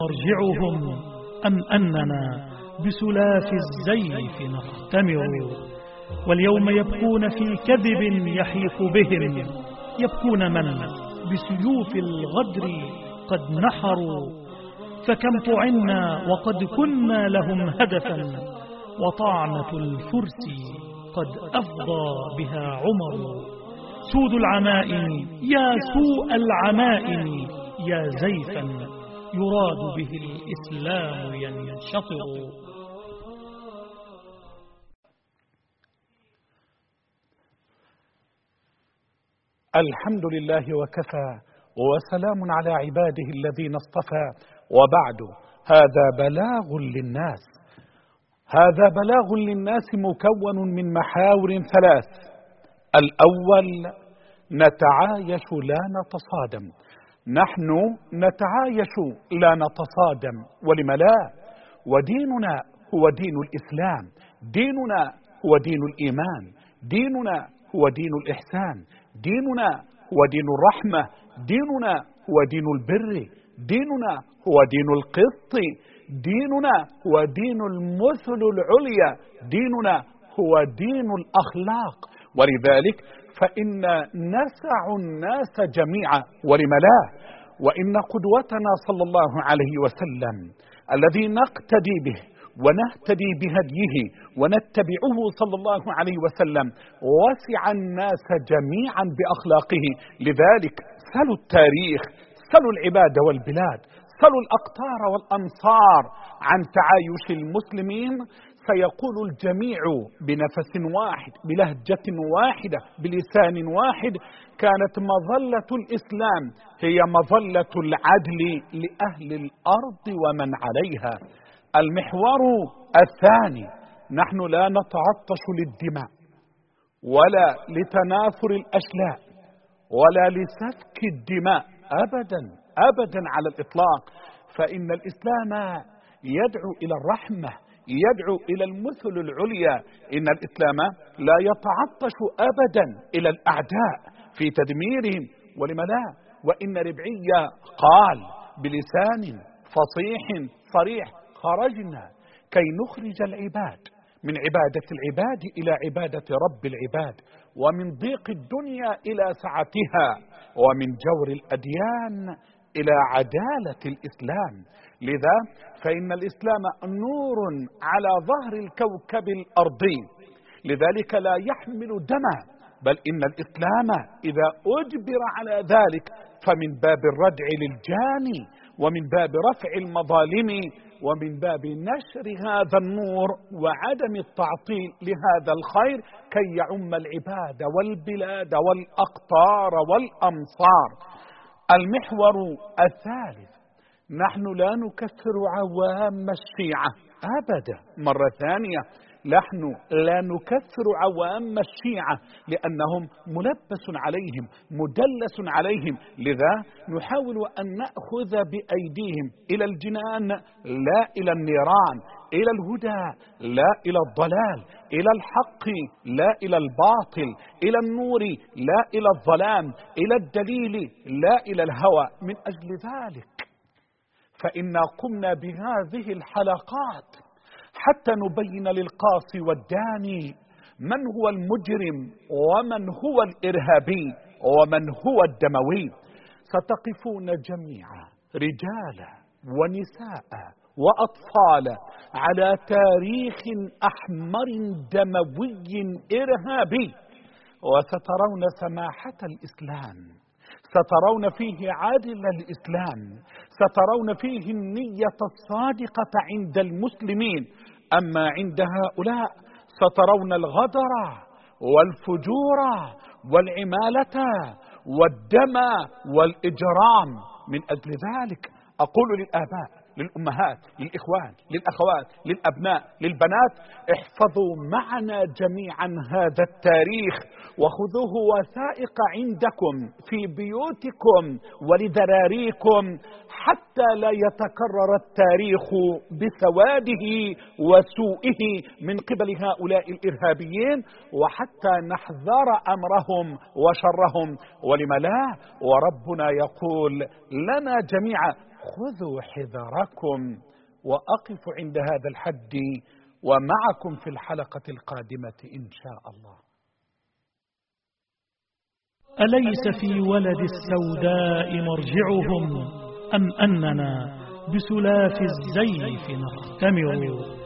مرجعهم أم أننا بسلاف الزيف نختمر. واليوم يبكون في كذب يحيق بهم، يبكون من بسيوف الغدر قد نحروا. فكم طعنا وقد كنا لهم هدفا، وطعنة الفرس قد أفضى بها عمر. سود العمائم يا سوء العمائم، يا زيفا يراد به الإسلام ينشطر. الحمد لله وكفى، وسلام على عباده الذين اصطفى، وبعد. هذا بلاغ للناس، هذا بلاغ للناس مكون من محاور ثلاث. الأول: نتعايش لا نتصادم. نحن نتعايش لا نتصادم، ولم لا؟ وديننا هو دين الإسلام، ديننا هو دين الإيمان، ديننا هو دين الإحسان، ديننا هو دين الرحمة، ديننا هو دين البر، ديننا هو دين القسط، ديننا هو دين المثل العليا، ديننا هو دين الأخلاق. ولذلك فإن نسع الناس جميعا، ولم لا؟ وإن قدوتنا صلى الله عليه وسلم الذي نقتدي به ونهتدي بهديه ونتبعه صلى الله عليه وسلم وسع الناس جميعا بأخلاقه. لذلك سلوا التاريخ، سلوا العباد والبلاد، سلوا الأقطار والأمصار عن تعايش المسلمين، فيقول الجميع بنفس واحد، بلهجة واحدة، بلسان واحد: كانت مظلة الإسلام هي مظلة العدل لأهل الأرض ومن عليها. المحور الثاني: نحن لا نتعطش للدماء ولا لتناثر الأشلاء ولا لسفك الدماء أبدا أبدا على الإطلاق، فإن الإسلام يدعو إلى الرحمة، يدعو إلى المثل العليا. إن الإسلام لا يتعطش أبدا إلى الأعداء في تدميرهم، ولم لا؟ وإن ربعي قال بلسان فصيح صريح: خرجنا كي نخرج العباد من عبادة العباد إلى عبادة رب العباد، ومن ضيق الدنيا إلى سعتها، ومن جور الأديان إلى عدالة الإسلام. لذا فإن الإسلام نور على ظهر الكوكب الأرضي، لذلك لا يحمل دما، بل إن الإسلام إذا أجبر على ذلك فمن باب الردع للجاني، ومن باب رفع المظالم، ومن باب نشر هذا النور وعدم التعطيل لهذا الخير كي يعم العباد والبلاد والأقطار والأمصار. المحور الثالث: نحن لا نكفر عوام الشيعة أبدا. مرة ثانية: نحن لا نكفر عوام الشيعة لأنهم ملبس عليهم، مدلس عليهم، لذا نحاول أن نأخذ بأيديهم إلى الجنان لا إلى النيران، إلى الهدى لا إلى الضلال، إلى الحق لا إلى الباطل، إلى النور لا إلى الظلام، إلى الدليل لا إلى الهوى. من أجل ذلك فإنا قمنا بهذه الحلقات حتى نبين للقاصي والداني من هو المجرم ومن هو الإرهابي ومن هو الدموي. ستقفون جميعا رجالا ونساء وأطفال على تاريخ أحمر دموي إرهابي، وسترون سماحة الإسلام، سترون فيه عدل الإسلام، سترون فيه النية الصادقة عند المسلمين. أما عند هؤلاء سترون الغدر والفجور والعمالة والدم والإجرام. من أجل ذلك أقول للآباء، للأمهات، للإخوان، للأخوات، للأبناء، للبنات: احفظوا معنا جميعا هذا التاريخ، وخذوه وثائق عندكم في بيوتكم ولذراريكم، حتى لا يتكرر التاريخ بسواده وسوءه من قبل هؤلاء الإرهابيين، وحتى نحذر أمرهم وشرهم. ولم لا؟ وربنا يقول لنا جميعا: خذوا حذركم. وأقف عند هذا الحد ومعكم في الحلقة القادمة إن شاء الله. أليس في ولد السوداء مرجعهم أم أننا بسلاف الزيف نختمر؟